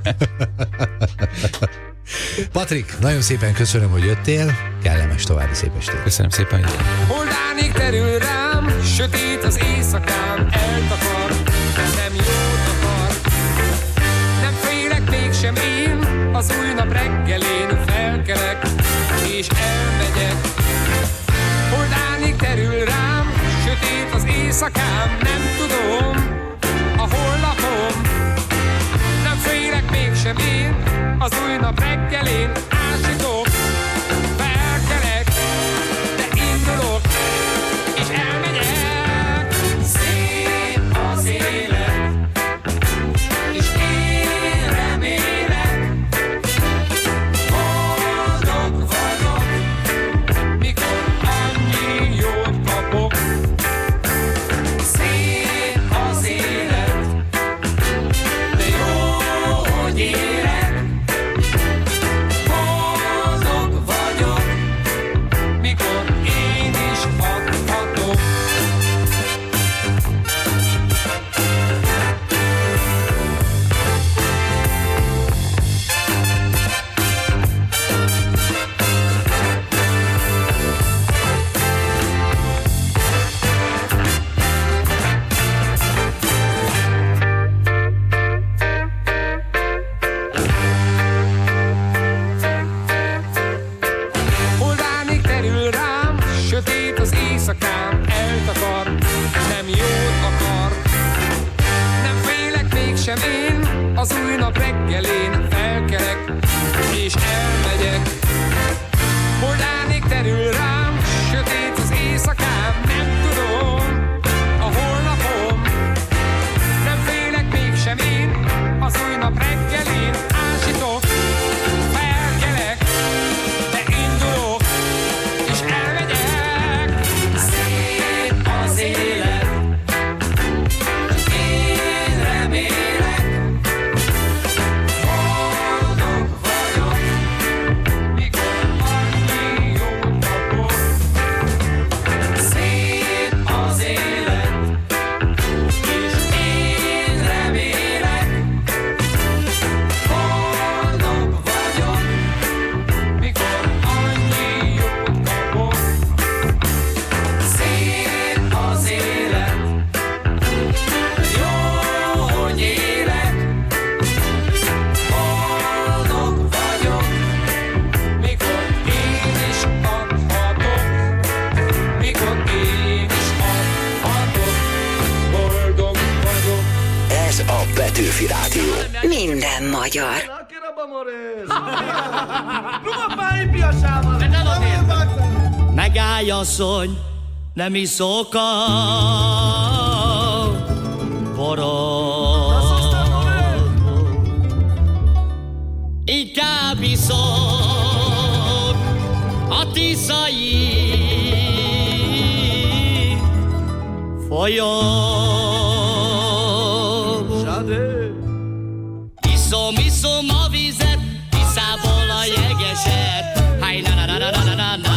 Patrik, nagyon szépen köszönöm, hogy jöttél. Kellemes további szép estét. Köszönöm szépen, hogy Holdánig terül rám, sötét az éjszakám, eltakar, nem jót akar. Nem félek mégsem én, az új nap reggelén felkelek, és elmegyek. Holdánig terül rám, sötét az éjszakám, nem tudom a holnapom. Nem félek mégsem én, az új nap reggelén ásítok, felkelek, de indulok, és elmegyek. Szép az élet, és én remélek, boldog vagyok, mikor annyi jót kapok. Szép az élet, de jó, hogy élek. Boldog vagyok, mikor én is adhatok. Holdánig terül rám, sötét az éjszakám, eltakar, nem jót akar. Nem félek mégsem én, az új nap reggelén felkelek, és elmegyek. Holdánig terül rám, sötét az éjszakám, nem tudom a holnapom. Petőfi Rádió. Minden magyar. Megállj, asszony, nem iszok a borot. Inkább iszok a tiszai folyón. Iszom, iszom a vizet, Tiszából a jegeset. Háj, na na na na na na na.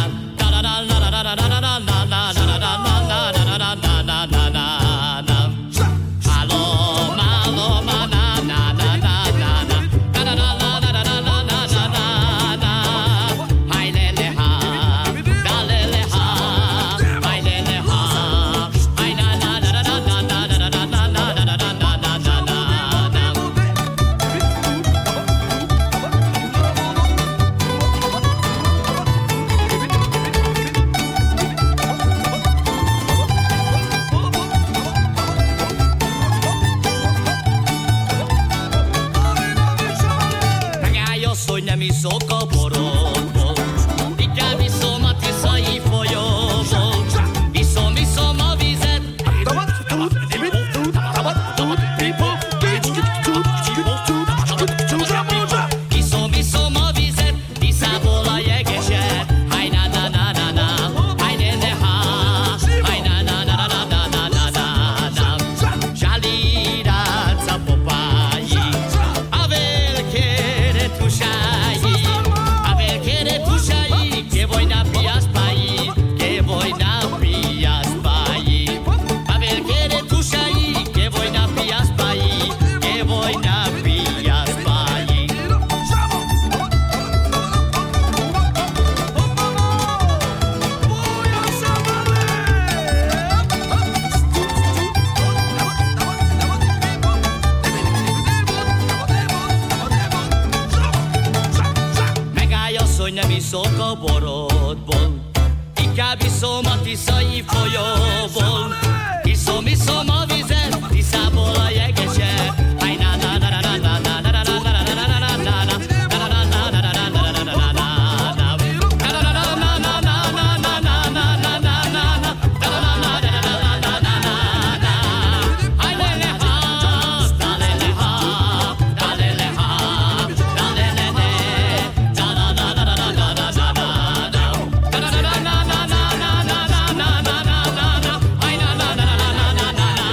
Nem iszok a borot.